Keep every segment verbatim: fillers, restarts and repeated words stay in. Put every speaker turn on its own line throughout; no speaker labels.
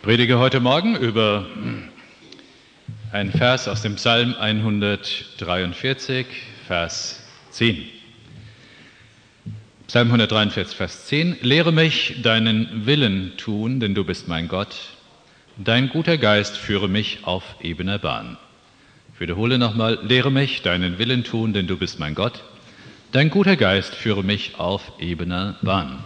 Predige heute Morgen über einen Vers aus dem Psalm hundertdreiundvierzig, Vers zehn. Psalm hundertdreiundvierzig, Vers zehn. Lehre mich, deinen Willen tun, denn du bist mein Gott. Dein guter Geist führe mich auf ebener Bahn. Ich wiederhole nochmal, lehre mich, deinen Willen tun, denn du bist mein Gott. Dein guter Geist führe mich auf ebener Bahn.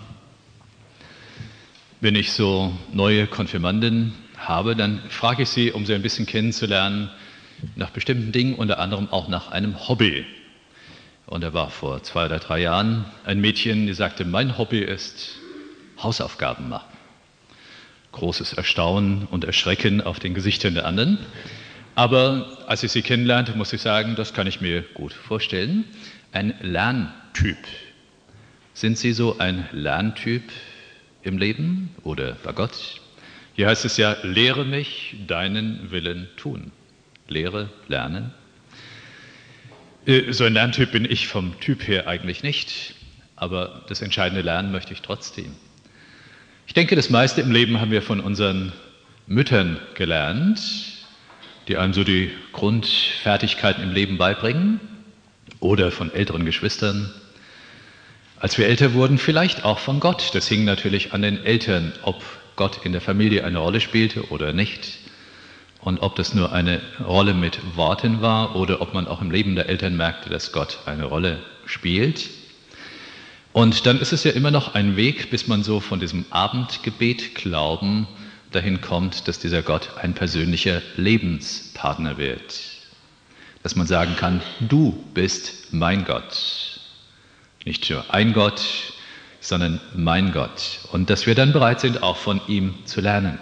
Wenn ich so neue Konfirmanden habe, dann frage ich sie, um sie ein bisschen kennenzulernen, nach bestimmten Dingen, unter anderem auch nach einem Hobby. Und da war vor zwei oder drei Jahren ein Mädchen, die sagte, mein Hobby ist Hausaufgaben machen. Großes Erstaunen und Erschrecken auf den Gesichtern der anderen. Aber als ich sie kennenlernte, muss ich sagen, das kann ich mir gut vorstellen. Ein Lerntyp. Sind Sie so ein Lerntyp im Leben oder bei Gott? Hier heißt es ja, lehre mich deinen Willen tun. Lehre, lernen. So ein Lerntyp bin ich vom Typ her eigentlich nicht, aber das entscheidende Lernen möchte ich trotzdem. Ich denke, das meiste im Leben haben wir von unseren Müttern gelernt, die einem so die Grundfertigkeiten im Leben beibringen, oder von älteren Geschwistern. Als wir älter wurden, vielleicht auch von Gott. Das hing natürlich an den Eltern, ob Gott in der Familie eine Rolle spielte oder nicht. Und ob das nur eine Rolle mit Worten war oder ob man auch im Leben der Eltern merkte, dass Gott eine Rolle spielt. Und dann ist es ja immer noch ein Weg, bis man so von diesem Abendgebet-Glauben dahin kommt, dass dieser Gott ein persönlicher Lebenspartner wird. Dass man sagen kann, du bist mein Gott. Nicht nur ein Gott, sondern mein Gott. Und dass wir dann bereit sind, auch von ihm zu lernen.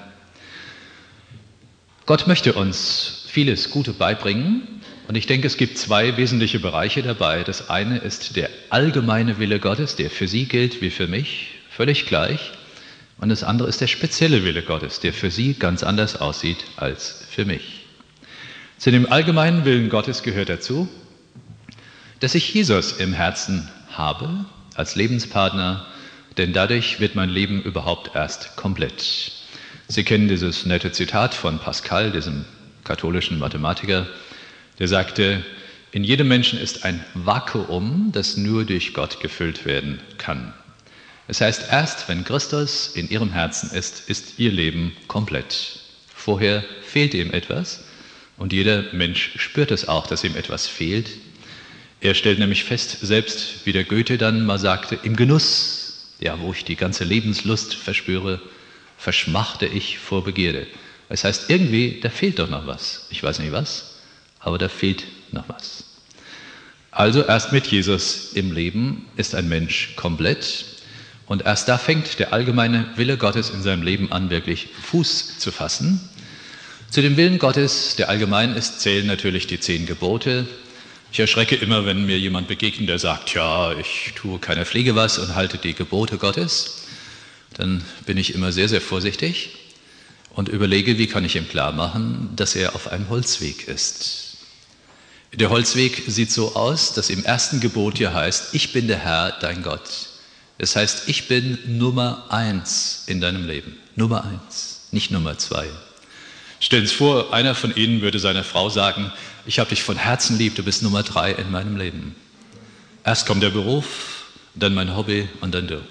Gott möchte uns vieles Gute beibringen. Und ich denke, es gibt zwei wesentliche Bereiche dabei. Das eine ist der allgemeine Wille Gottes, der für Sie gilt wie für mich, völlig gleich. Und das andere ist der spezielle Wille Gottes, der für Sie ganz anders aussieht als für mich. Zu dem allgemeinen Willen Gottes gehört dazu, dass ich Jesus im Herzen habe als Lebenspartner, denn dadurch wird mein Leben überhaupt erst komplett. Sie kennen dieses nette Zitat von Pascal, diesem katholischen Mathematiker, der sagte, in jedem Menschen ist ein Vakuum, das nur durch Gott gefüllt werden kann. Das heißt, erst wenn Christus in ihrem Herzen ist, ist ihr Leben komplett. Vorher fehlt ihm etwas und jeder Mensch spürt es auch, dass ihm etwas fehlt. Er stellt nämlich fest, selbst wie der Goethe dann mal sagte, im Genuss, ja, wo ich die ganze Lebenslust verspüre, verschmachte ich vor Begierde. Das heißt, irgendwie, da fehlt doch noch was. Ich weiß nicht was, aber da fehlt noch was. Also erst mit Jesus im Leben ist ein Mensch komplett. Und erst da fängt der allgemeine Wille Gottes in seinem Leben an, wirklich Fuß zu fassen. Zu dem Willen Gottes, der allgemein ist, zählen natürlich die zehn Gebote. Ich erschrecke immer, wenn mir jemand begegnet, der sagt, ja, ich tue keiner Fliege was und halte die Gebote Gottes. Dann bin ich immer sehr, sehr vorsichtig und überlege, wie kann ich ihm klar machen, dass er auf einem Holzweg ist. Der Holzweg sieht so aus, dass im ersten Gebot hier heißt, ich bin der Herr, dein Gott. Das heißt, ich bin Nummer eins in deinem Leben. Nummer eins, nicht Nummer zwei. Stellen Sie sich vor, einer von Ihnen würde seiner Frau sagen, ich habe dich von Herzen lieb, du bist Nummer drei in meinem Leben. Erst kommt der Beruf, dann mein Hobby und dann du.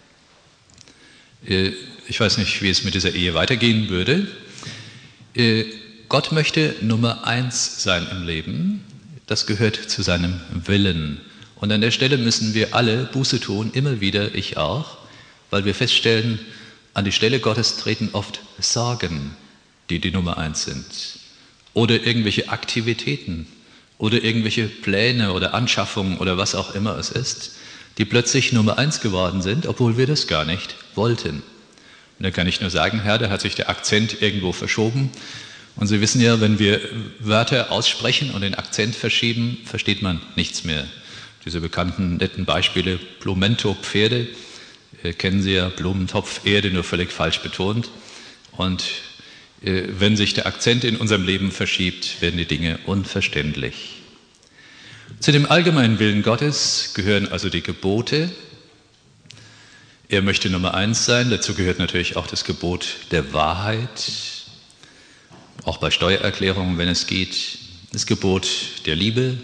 Ich weiß nicht, wie es mit dieser Ehe weitergehen würde. Gott möchte Nummer eins sein im Leben. Das gehört zu seinem Willen. Und an der Stelle müssen wir alle Buße tun, immer wieder, ich auch, weil wir feststellen, an die Stelle Gottes treten oft Sorgen, die die Nummer eins sind. Oder irgendwelche Aktivitäten oder irgendwelche Pläne oder Anschaffungen oder was auch immer es ist, die plötzlich Nummer eins geworden sind, obwohl wir das gar nicht wollten. Und da kann ich nur sagen, Herr, da hat sich der Akzent irgendwo verschoben. Und Sie wissen ja, wenn wir Wörter aussprechen und den Akzent verschieben, versteht man nichts mehr. Diese bekannten netten Beispiele, Blumento Pferde, äh, kennen Sie ja, Blumentopf Erde, nur völlig falsch betont. Und äh, wenn sich der Akzent in unserem Leben verschiebt, werden die Dinge unverständlich. Zu dem allgemeinen Willen Gottes gehören also die Gebote. Er möchte Nummer eins sein, dazu gehört natürlich auch das Gebot der Wahrheit, auch bei Steuererklärungen, wenn es geht, das Gebot der Liebe.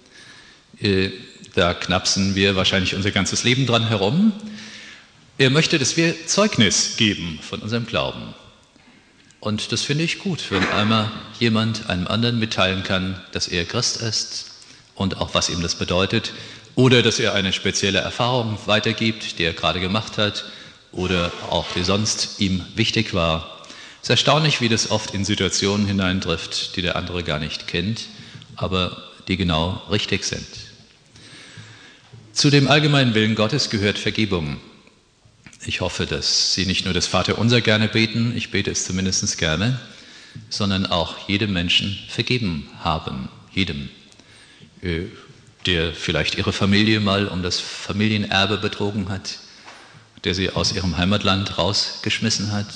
Da knapsen wir wahrscheinlich unser ganzes Leben dran herum. Er möchte, dass wir Zeugnis geben von unserem Glauben. Und das finde ich gut, wenn einmal jemand einem anderen mitteilen kann, dass er Christ ist und auch was ihm das bedeutet, oder dass er eine spezielle Erfahrung weitergibt, die er gerade gemacht hat oder auch die sonst ihm wichtig war. Es ist erstaunlich, wie das oft in Situationen hineintrifft, die der andere gar nicht kennt, aber die genau richtig sind. Zu dem allgemeinen Willen Gottes gehört Vergebung. Ich hoffe, dass Sie nicht nur das Vaterunser gerne beten, ich bete es zumindest gerne, sondern auch jedem Menschen vergeben haben, jedem, der vielleicht ihre Familie mal um das Familienerbe betrogen hat, der sie aus ihrem Heimatland rausgeschmissen hat,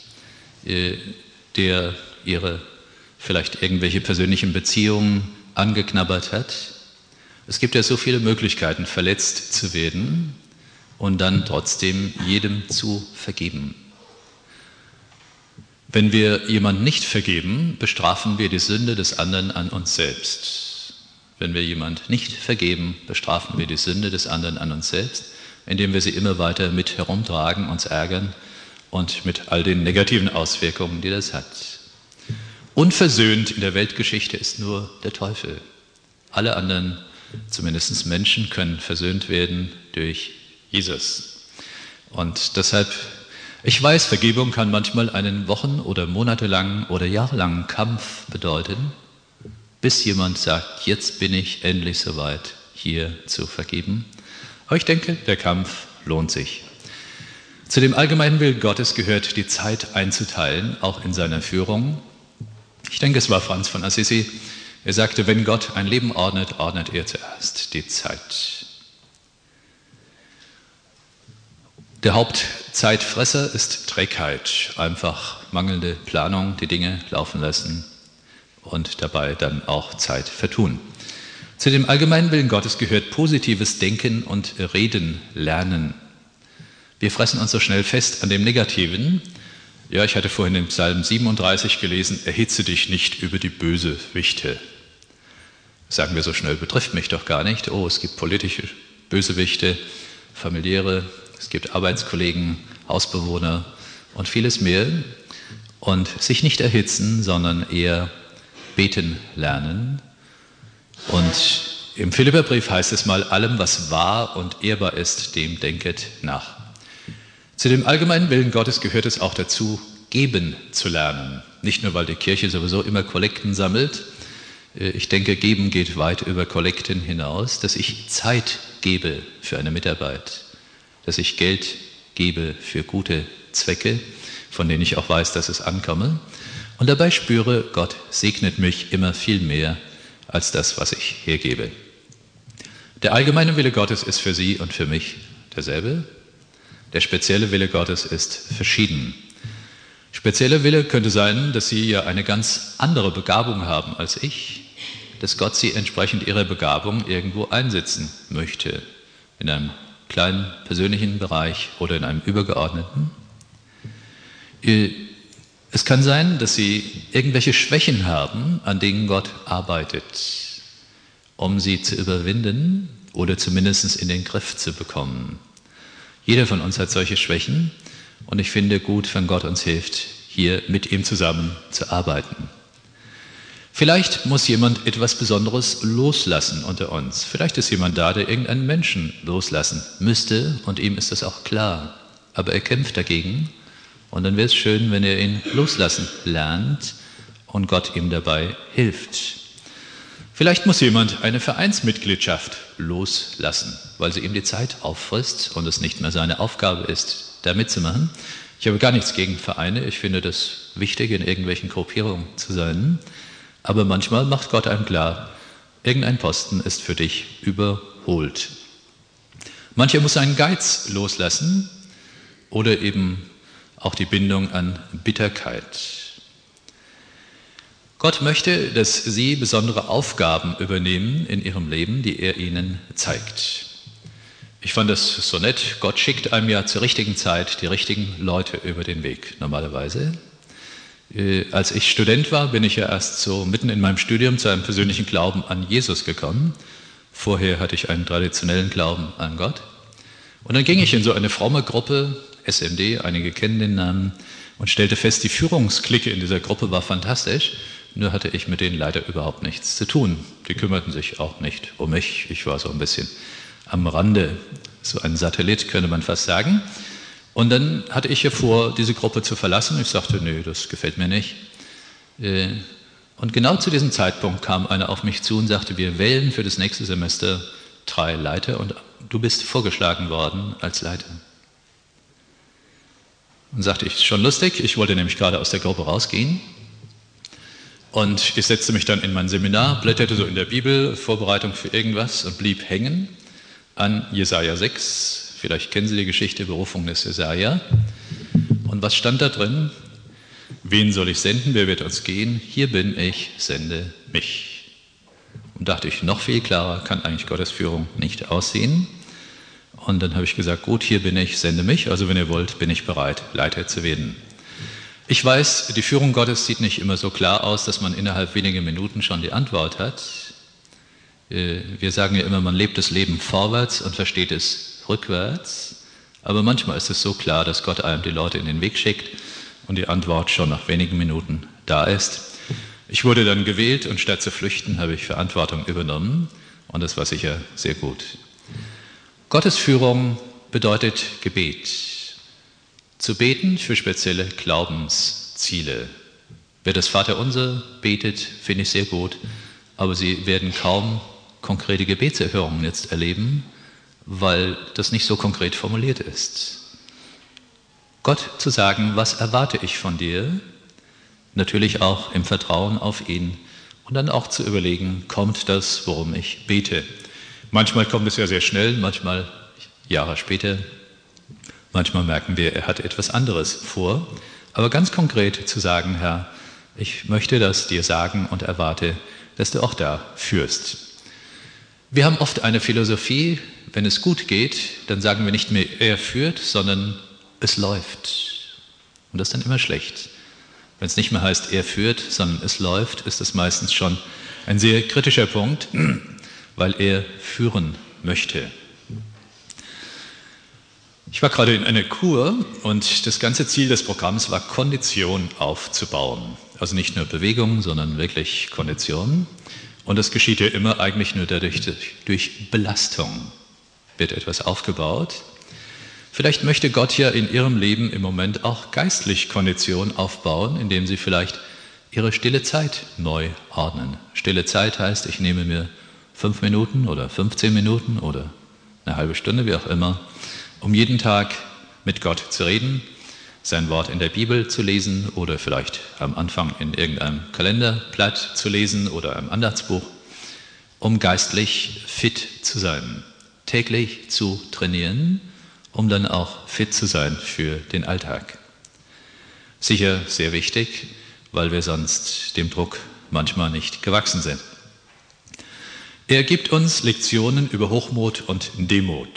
der ihre vielleicht irgendwelche persönlichen Beziehungen angeknabbert hat. Es gibt ja so viele Möglichkeiten, verletzt zu werden und dann trotzdem jedem zu vergeben. Wenn wir jemandem nicht vergeben, bestrafen wir die Sünde des anderen an uns selbst. Wenn wir jemand nicht vergeben, bestrafen wir die Sünde des anderen an uns selbst, indem wir sie immer weiter mit herumtragen, uns ärgern und mit all den negativen Auswirkungen, die das hat. Unversöhnt in der Weltgeschichte ist nur der Teufel. Alle anderen, zumindest Menschen, können versöhnt werden durch Jesus. Und deshalb, ich weiß, Vergebung kann manchmal einen wochen- oder monatelangen oder jahrelangen Kampf bedeuten, bis jemand sagt, jetzt bin ich endlich soweit, hier zu vergeben. Aber ich denke, der Kampf lohnt sich. Zu dem allgemeinen Willen Gottes gehört die Zeit einzuteilen, auch in seiner Führung. Ich denke, es war Franz von Assisi. Er sagte, wenn Gott ein Leben ordnet, ordnet er zuerst die Zeit. Der Hauptzeitfresser ist Trägheit, einfach mangelnde Planung, die Dinge laufen lassen und dabei dann auch Zeit vertun. Zu dem allgemeinen Willen Gottes gehört positives Denken und Reden lernen. Wir fressen uns so schnell fest an dem Negativen. Ja, ich hatte vorhin im Psalm siebenunddreißig gelesen, erhitze dich nicht über die Bösewichte. Sagen wir so schnell, betrifft mich doch gar nicht. Oh, es gibt politische Bösewichte, familiäre, es gibt Arbeitskollegen, Hausbewohner und vieles mehr. Und sich nicht erhitzen, sondern eher beten lernen. Und im Philipperbrief heißt es mal, allem, was wahr und ehrbar ist, dem denket nach. Zu dem allgemeinen Willen Gottes gehört es auch dazu, geben zu lernen. Nicht nur, weil die Kirche sowieso immer Kollekten sammelt. Ich denke, geben geht weit über Kollekten hinaus, dass ich Zeit gebe für eine Mitarbeit, dass ich Geld gebe für gute Zwecke, von denen ich auch weiß, dass es ankomme. Und dabei spüre, Gott segnet mich immer viel mehr als das, was ich hergebe. Der allgemeine Wille Gottes ist für Sie und für mich derselbe. Der spezielle Wille Gottes ist verschieden. Spezieller Wille könnte sein, dass Sie ja eine ganz andere Begabung haben als ich, dass Gott Sie entsprechend Ihrer Begabung irgendwo einsetzen möchte, in einem kleinen persönlichen Bereich oder in einem übergeordneten. Es kann sein, dass Sie irgendwelche Schwächen haben, an denen Gott arbeitet, um sie zu überwinden oder zumindest in den Griff zu bekommen. Jeder von uns hat solche Schwächen und ich finde gut, wenn Gott uns hilft, hier mit ihm zusammen zu arbeiten. Vielleicht muss jemand etwas Besonderes loslassen unter uns. Vielleicht ist jemand da, der irgendeinen Menschen loslassen müsste und ihm ist das auch klar. Aber er kämpft dagegen. Und dann wäre es schön, wenn er ihn loslassen lernt und Gott ihm dabei hilft. Vielleicht muss jemand eine Vereinsmitgliedschaft loslassen, weil sie ihm die Zeit auffrisst und es nicht mehr seine Aufgabe ist, da mitzumachen. Ich habe gar nichts gegen Vereine. Ich finde das wichtig, in irgendwelchen Gruppierungen zu sein. Aber manchmal macht Gott einem klar, irgendein Posten ist für dich überholt. Mancher muss seinen Geiz loslassen oder eben auch die Bindung an Bitterkeit. Gott möchte, dass Sie besondere Aufgaben übernehmen in Ihrem Leben, die er Ihnen zeigt. Ich fand das so nett. Gott schickt einem ja zur richtigen Zeit die richtigen Leute über den Weg, normalerweise. Äh, als ich Student war, bin ich ja erst so mitten in meinem Studium zu einem persönlichen Glauben an Jesus gekommen. Vorher hatte ich einen traditionellen Glauben an Gott. Und dann ging ich in so eine fromme Gruppe, S M D, einige kennen den Namen, und stellte fest, die Führungsklicke in dieser Gruppe war fantastisch. Nur hatte ich mit denen leider überhaupt nichts zu tun. Die kümmerten sich auch nicht um mich. Ich war so ein bisschen am Rande, so ein Satellit, könnte man fast sagen. Und dann hatte ich ja vor, diese Gruppe zu verlassen. Ich sagte, nö, das gefällt mir nicht. Und genau zu diesem Zeitpunkt kam einer auf mich zu und sagte, wir wählen für das nächste Semester drei Leiter und du bist vorgeschlagen worden als Leiter. Und sagte ich, schon lustig, ich wollte nämlich gerade aus der Gruppe rausgehen. Und ich setzte mich dann in mein Seminar, blätterte so in der Bibel, Vorbereitung für irgendwas und blieb hängen an Jesaja sechs. Vielleicht kennen Sie die Geschichte, Berufung des Jesaja. Und was stand da drin? Wen soll ich senden? Wer wird uns gehen? Hier bin ich, sende mich. Und dachte ich, noch viel klarer kann eigentlich Gottes Führung nicht aussehen. Und dann habe ich gesagt, gut, hier bin ich, sende mich. Also wenn ihr wollt, bin ich bereit, Leiter zu werden. Ich weiß, die Führung Gottes sieht nicht immer so klar aus, dass man innerhalb weniger Minuten schon die Antwort hat. Wir sagen ja immer, man lebt das Leben vorwärts und versteht es rückwärts. Aber manchmal ist es so klar, dass Gott einem die Leute in den Weg schickt und die Antwort schon nach wenigen Minuten da ist. Ich wurde dann gewählt und statt zu flüchten habe ich Verantwortung übernommen und das war sicher sehr gut. Gottes Führung bedeutet Gebet. Zu beten für spezielle Glaubensziele. Wer das Vaterunser betet, finde ich sehr gut, aber Sie werden kaum konkrete Gebetserhörungen jetzt erleben, weil das nicht so konkret formuliert ist. Gott zu sagen, was erwarte ich von dir, natürlich auch im Vertrauen auf ihn und dann auch zu überlegen, kommt das, worum ich bete. Manchmal kommt es ja sehr schnell, manchmal Jahre später. Manchmal merken wir, er hat etwas anderes vor. Aber ganz konkret zu sagen, Herr, ich möchte das dir sagen und erwarte, dass du auch da führst. Wir haben oft eine Philosophie, wenn es gut geht, dann sagen wir nicht mehr, er führt, sondern es läuft. Und das ist dann immer schlecht. Wenn es nicht mehr heißt, er führt, sondern es läuft, ist das meistens schon ein sehr kritischer Punkt, weil er führen möchte. Ich war gerade in einer Kur und das ganze Ziel des Programms war, Kondition aufzubauen. Also nicht nur Bewegung, sondern wirklich Kondition. Und das geschieht ja immer eigentlich nur dadurch, durch Belastung wird etwas aufgebaut. Vielleicht möchte Gott ja in Ihrem Leben im Moment auch geistlich Kondition aufbauen, indem Sie vielleicht Ihre stille Zeit neu ordnen. Stille Zeit heißt, ich nehme mir fünf Minuten oder fünfzehn Minuten oder eine halbe Stunde, wie auch immer, um jeden Tag mit Gott zu reden, sein Wort in der Bibel zu lesen oder vielleicht am Anfang in irgendeinem Kalenderblatt zu lesen oder einem Andachtsbuch, um geistlich fit zu sein, täglich zu trainieren, um dann auch fit zu sein für den Alltag. Sicher sehr wichtig, weil wir sonst dem Druck manchmal nicht gewachsen sind. Er gibt uns Lektionen über Hochmut und Demut.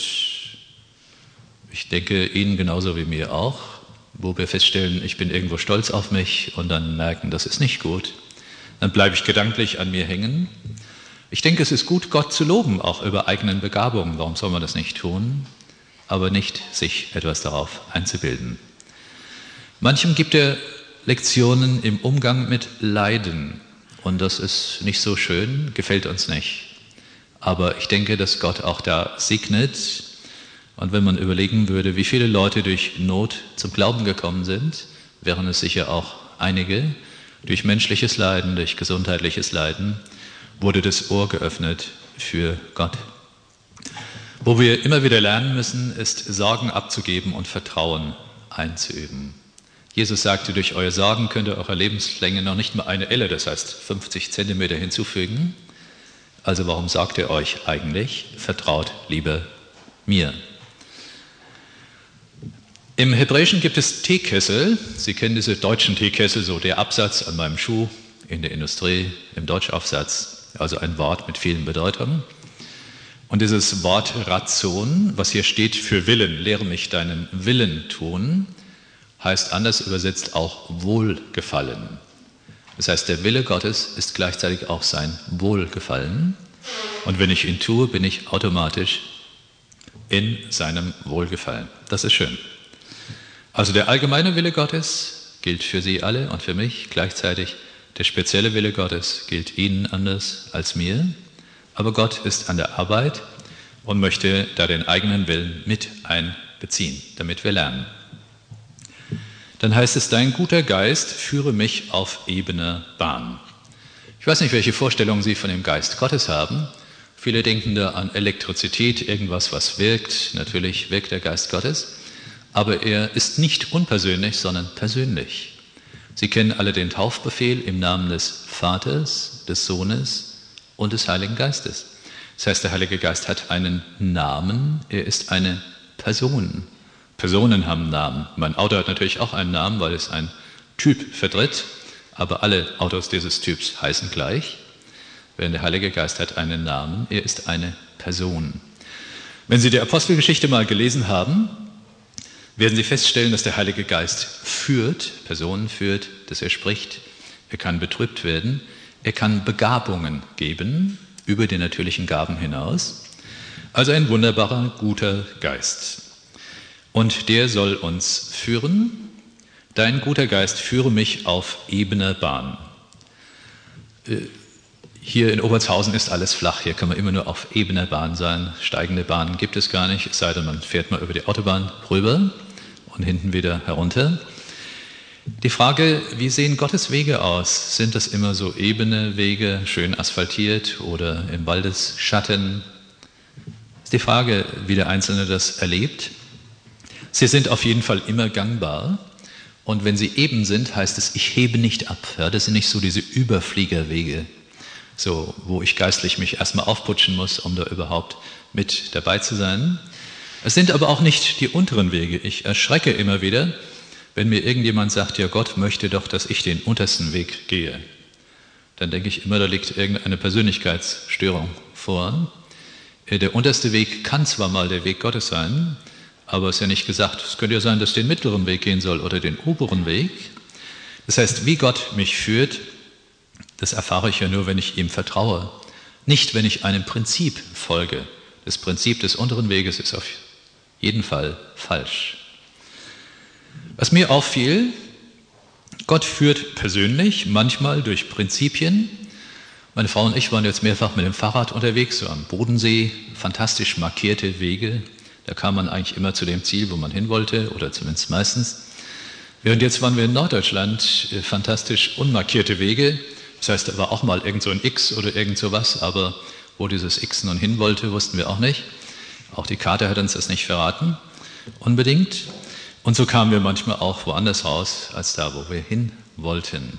Ich denke, Ihnen genauso wie mir auch, wo wir feststellen, ich bin irgendwo stolz auf mich und dann merken, das ist nicht gut. Dann bleibe ich gedanklich an mir hängen. Ich denke, es ist gut, Gott zu loben, auch über eigenen Begabungen. Warum soll man das nicht tun? Aber nicht sich etwas darauf einzubilden. Manchem gibt er Lektionen im Umgang mit Leiden. Und das ist nicht so schön, gefällt uns nicht. Aber ich denke, dass Gott auch da segnet. Und wenn man überlegen würde, wie viele Leute durch Not zum Glauben gekommen sind, wären es sicher auch einige. Durch menschliches Leiden, durch gesundheitliches Leiden wurde das Ohr geöffnet für Gott. Wo wir immer wieder lernen müssen, ist Sorgen abzugeben und Vertrauen einzuüben. Jesus sagte, durch eure Sorgen könnt ihr eurer Lebenslänge noch nicht mal eine Elle, das heißt fünfzig Zentimeter hinzufügen. Also warum sorgt ihr euch eigentlich? Vertraut lieber mir. Im Hebräischen gibt es Teekessel. Sie kennen diese deutschen Teekessel, so der Absatz an meinem Schuh in der Industrie, im Deutschaufsatz, also ein Wort mit vielen Bedeutungen. Und dieses Wort Ration, was hier steht für Willen, lehre mich deinen Willen tun, heißt anders übersetzt auch Wohlgefallen. Das heißt, der Wille Gottes ist gleichzeitig auch sein Wohlgefallen. Und wenn ich ihn tue, bin ich automatisch in seinem Wohlgefallen. Das ist schön. Also der allgemeine Wille Gottes gilt für Sie alle und für mich. Gleichzeitig der spezielle Wille Gottes gilt Ihnen anders als mir. Aber Gott ist an der Arbeit und möchte da den eigenen Willen mit einbeziehen, damit wir lernen. Dann heißt es, dein guter Geist führe mich auf ebener Bahn. Ich weiß nicht, welche Vorstellungen Sie von dem Geist Gottes haben. Viele denken da an Elektrizität, irgendwas, was wirkt. Natürlich wirkt der Geist Gottes. Aber er ist nicht unpersönlich, sondern persönlich. Sie kennen alle den Taufbefehl im Namen des Vaters, des Sohnes und des Heiligen Geistes. Das heißt, der Heilige Geist hat einen Namen, er ist eine Person. Personen haben Namen. Mein Auto hat natürlich auch einen Namen, weil es einen Typ vertritt, aber alle Autos dieses Typs heißen gleich. Während der Heilige Geist hat einen Namen, er ist eine Person. Wenn Sie die Apostelgeschichte mal gelesen haben, werden Sie feststellen, dass der Heilige Geist führt, Personen führt, dass er spricht, er kann betrübt werden, er kann Begabungen geben, über die natürlichen Gaben hinaus. Also ein wunderbarer, guter Geist. Und der soll uns führen. Dein guter Geist führe mich auf ebener Bahn. Hier in Obertshausen ist alles flach, hier kann man immer nur auf ebener Bahn sein. Steigende Bahnen gibt es gar nicht, es sei denn, man fährt mal über die Autobahn rüber und hinten wieder herunter. Die Frage, wie sehen Gottes Wege aus? Sind das immer so ebene Wege, schön asphaltiert oder im Waldesschatten? Ist die Frage, wie der Einzelne das erlebt. Sie sind auf jeden Fall immer gangbar. Und wenn sie eben sind, heißt es, ich hebe nicht ab. Ja, das sind nicht so diese Überfliegerwege, so, wo ich geistlich mich erstmal aufputschen muss, um da überhaupt mit dabei zu sein. Es sind aber auch nicht die unteren Wege. Ich erschrecke immer wieder, wenn mir irgendjemand sagt, ja, Gott möchte doch, dass ich den untersten Weg gehe. Dann denke ich immer, da liegt irgendeine Persönlichkeitsstörung vor. Der unterste Weg kann zwar mal der Weg Gottes sein, aber es ist ja nicht gesagt, es könnte ja sein, dass ich den mittleren Weg gehen soll oder den oberen Weg. Das heißt, wie Gott mich führt, das erfahre ich ja nur, wenn ich ihm vertraue. Nicht, wenn ich einem Prinzip folge. Das Prinzip des unteren Weges ist auf jeden Fall falsch. Was mir auffiel, Gott führt persönlich, manchmal durch Prinzipien. Meine Frau und ich waren jetzt mehrfach mit dem Fahrrad unterwegs, so am Bodensee, fantastisch markierte Wege. Da kam man eigentlich immer zu dem Ziel, wo man hin wollte, oder zumindest meistens. Während jetzt waren wir in Norddeutschland, fantastisch unmarkierte Wege. Das heißt, da war auch mal irgend so ein X oder irgend sowas, aber wo dieses X nun hin wollte, wussten wir auch nicht. Auch die Karte hat uns das nicht verraten, unbedingt. Und so kamen wir manchmal auch woanders raus, als da, wo wir hin wollten.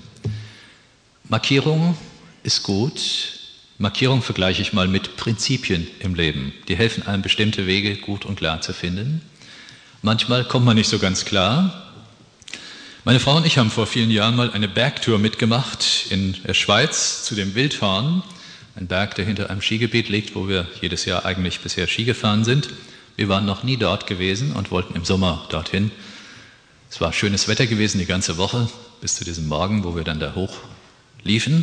Markierung ist gut. Markierung vergleiche ich mal mit Prinzipien im Leben. Die helfen einem, bestimmte Wege gut und klar zu finden. Manchmal kommt man nicht so ganz klar. Meine Frau und ich haben vor vielen Jahren mal eine Bergtour mitgemacht in der Schweiz zu dem Wildhorn. Ein Berg, der hinter einem Skigebiet liegt, wo wir jedes Jahr eigentlich bisher Ski gefahren sind. Wir waren noch nie dort gewesen und wollten im Sommer dorthin. Es war schönes Wetter gewesen die ganze Woche, bis zu diesem Morgen, wo wir dann da hoch liefen.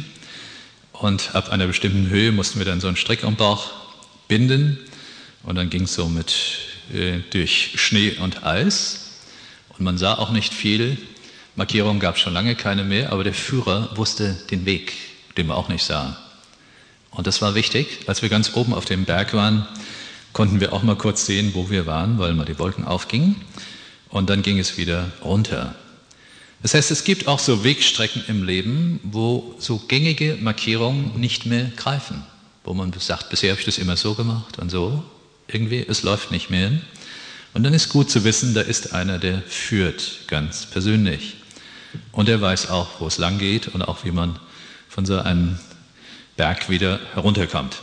Und ab einer bestimmten Höhe mussten wir dann so einen Strick am Bauch binden. Und dann ging es so mit, äh, durch Schnee und Eis. Und man sah auch nicht viel. Markierungen gab es schon lange keine mehr, aber der Führer wusste den Weg, den man auch nicht sah. Und das war wichtig. Als wir ganz oben auf dem Berg waren, konnten wir auch mal kurz sehen, wo wir waren, weil mal die Wolken aufgingen. Und dann ging es wieder runter. Das heißt, es gibt auch so Wegstrecken im Leben, wo so gängige Markierungen nicht mehr greifen. Wo man sagt, bisher habe ich das immer so gemacht und so. Irgendwie, es läuft nicht mehr. Und dann ist gut zu wissen, da ist einer, der führt, ganz persönlich. Und er weiß auch, wo es lang geht und auch, wie man von so einem Berg wieder herunterkommt.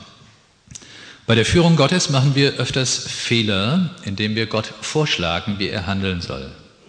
Bei der Führung Gottes machen wir öfters Fehler, indem wir Gott vorschlagen, wie er handeln soll.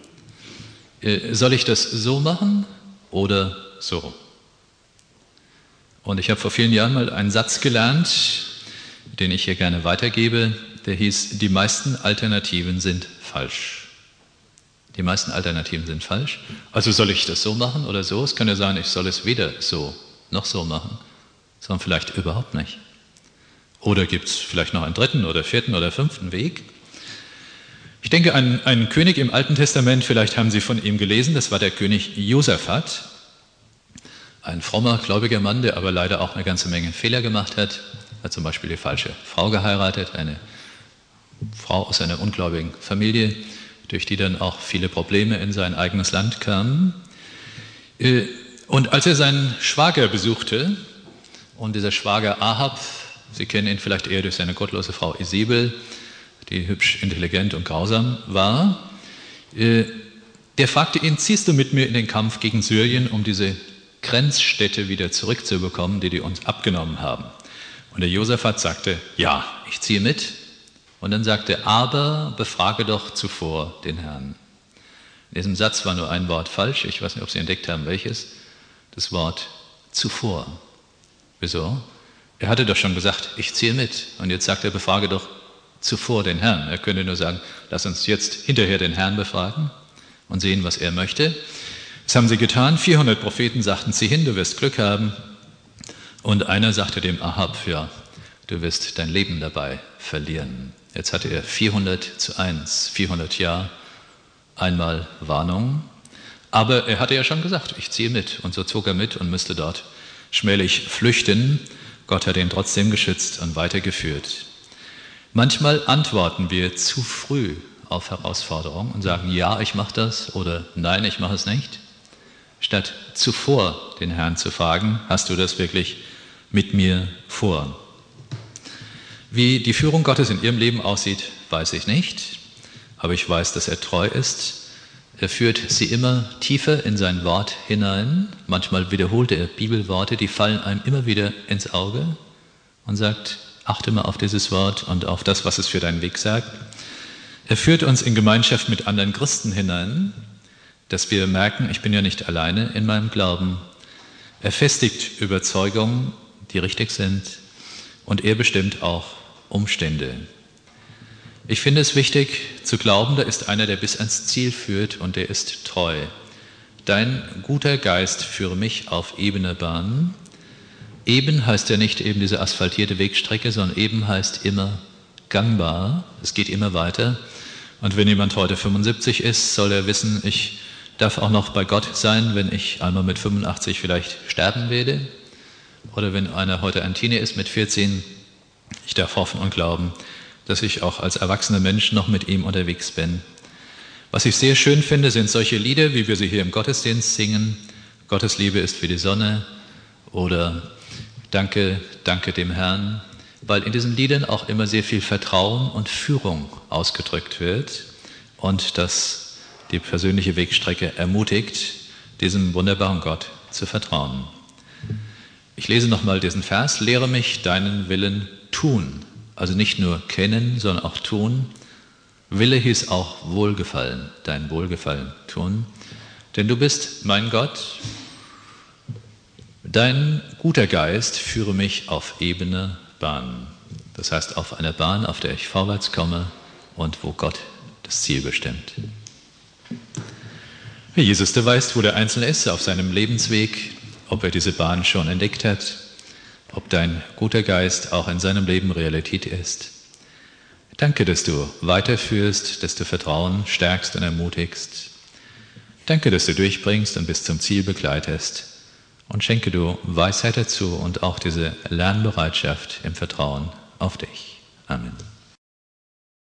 Soll ich das so machen oder so? Und ich habe vor vielen Jahren mal einen Satz gelernt, den ich hier gerne weitergebe, der hieß, die meisten Alternativen sind falsch. Die meisten Alternativen sind falsch. Also soll ich das so machen oder so? Es kann ja sein, ich soll es weder so noch so machen, sondern vielleicht überhaupt nicht. Oder gibt es vielleicht noch einen dritten oder vierten oder fünften Weg? Ich denke, ein, ein König im Alten Testament, vielleicht haben Sie von ihm gelesen, das war der König Josaphat. Ein frommer, gläubiger Mann, der aber leider auch eine ganze Menge Fehler gemacht hat. Er hat zum Beispiel die falsche Frau geheiratet, eine Frau aus einer ungläubigen Familie, durch die dann auch viele Probleme in sein eigenes Land kamen. Und als er seinen Schwager besuchte, und dieser Schwager Ahab, Sie kennen ihn vielleicht eher durch seine gottlose Frau Isabel, die hübsch, intelligent und grausam war, der fragte ihn, ziehst du mit mir in den Kampf gegen Syrien, um diese Grenzstädte wieder zurückzubekommen, die die uns abgenommen haben? Und der Josaphat sagte, ja, ich ziehe mit. Und dann sagte er, aber befrage doch zuvor den Herrn. In diesem Satz war nur ein Wort falsch, ich weiß nicht, ob Sie entdeckt haben, welches, das Wort zuvor. Wieso? Er hatte doch schon gesagt, ich ziehe mit. Und jetzt sagt er, befrage doch zuvor den Herrn. Er könnte nur sagen, lass uns jetzt hinterher den Herrn befragen und sehen, was er möchte. Das haben sie getan. vierhundert Propheten sagten, zieh hin, du wirst Glück haben. Und einer sagte dem Ahab, ja, du wirst dein Leben dabei verlieren. Jetzt hatte er vierhundert zu eins, vierhundert Ja, einmal Warnung. Aber er hatte ja schon gesagt, ich ziehe mit. Und so zog er mit und müsste dort schmählich flüchten. Gott hat ihn trotzdem geschützt und weitergeführt. Manchmal antworten wir zu früh auf Herausforderungen und sagen, ja, ich mache das oder nein, ich mache es nicht. Statt zuvor den Herrn zu fragen, hast du das wirklich mit mir vor? Wie die Führung Gottes in Ihrem Leben aussieht, weiß ich nicht, aber ich weiß, dass er treu ist. Er führt sie immer tiefer in sein Wort hinein. Manchmal wiederholt er Bibelworte, die fallen einem immer wieder ins Auge und sagt, achte mal auf dieses Wort und auf das, was es für deinen Weg sagt. Er führt uns in Gemeinschaft mit anderen Christen hinein, dass wir merken, ich bin ja nicht alleine in meinem Glauben. Er festigt Überzeugungen, die richtig sind, und er bestimmt auch Umstände. Ich finde es wichtig zu glauben, da ist einer, der bis ans Ziel führt und der ist treu. Dein guter Geist führe mich auf ebene Bahn. Eben heißt ja nicht eben diese asphaltierte Wegstrecke, sondern eben heißt immer gangbar. Es geht immer weiter. Und wenn jemand heute fünfundsiebzig ist, soll er wissen, ich darf auch noch bei Gott sein, wenn ich einmal mit fünfundachtzig vielleicht sterben werde. Oder wenn einer heute ein Teenie ist mit vierzehn, ich darf hoffen und glauben, dass ich auch als erwachsener Mensch noch mit ihm unterwegs bin. Was ich sehr schön finde, sind solche Lieder, wie wir sie hier im Gottesdienst singen. Gottes Liebe ist wie die Sonne oder Danke, danke dem Herrn, weil in diesen Liedern auch immer sehr viel Vertrauen und Führung ausgedrückt wird und das die persönliche Wegstrecke ermutigt, diesem wunderbaren Gott zu vertrauen. Ich lese nochmal diesen Vers, lehre mich deinen Willen tun. Also nicht nur kennen, sondern auch tun. Wille hieß auch Wohlgefallen, dein Wohlgefallen tun. Denn du bist mein Gott. Dein guter Geist führe mich auf ebene Bahn. Das heißt auf einer Bahn, auf der ich vorwärts komme und wo Gott das Ziel bestimmt. Jesus, der weiß, wo der Einzelne ist auf seinem Lebensweg, ob er diese Bahn schon entdeckt hat, ob dein guter Geist auch in seinem Leben Realität ist. Danke, dass du weiterführst, dass du Vertrauen stärkst und ermutigst. Danke, dass du durchbringst und bis zum Ziel begleitest. Und schenke du Weisheit dazu und auch diese Lernbereitschaft im Vertrauen auf dich. Amen.